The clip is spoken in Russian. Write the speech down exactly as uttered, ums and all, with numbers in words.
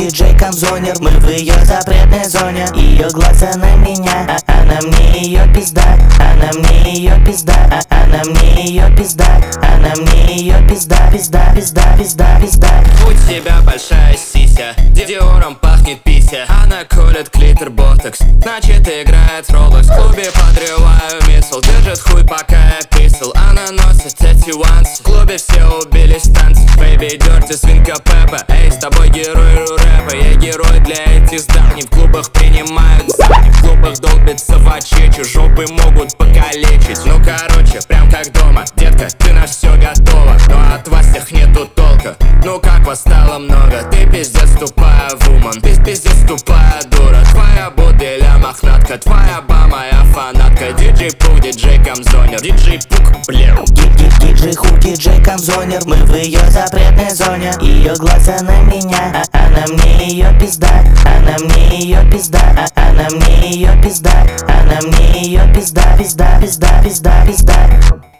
диджей Камзонер. Мы в ее запретной зоне. Ее глаза на меня, а она мне ее пизда. Она мне ее пизда, а она мне ее пизда. Она мне ее пизда, пизда, пизда, пизда, пизда. У тебя большая сися, Диором пахнет пися. Она колет клитор ботокс, значит играет Roblox. В клубе подрываю мисл, держит хуй пока я писал. Она носит эти вансы, в клубе все убились танцы. Бэйби дёрти, свинка Пеппа, эй, с тобой герой рэпа. Я герой для этих зданий, в клубах принимают задни. В клубах долбится в очечи, жопы могут покалечить. Ну короче, прям как дома, детка, ты на все готова. Но от вас всех нету толка, ну как вас стало много. Ты пиздец тупая вуман, ты пиздец тупая дура. Твоя буделя мохнатка, твоя ба моя фанатка. Диджей Пук, диджей Камзонер, диджей Пук, бля. Диджей Хук, диджей Камзонер. Мы в ее запретной зоне. Ее глаза на меня, а она мне ее пизда. Она мне ее пизда, а она мне ее пизда. Она мне ее пизда, пизда, пизда, пизда, пизда.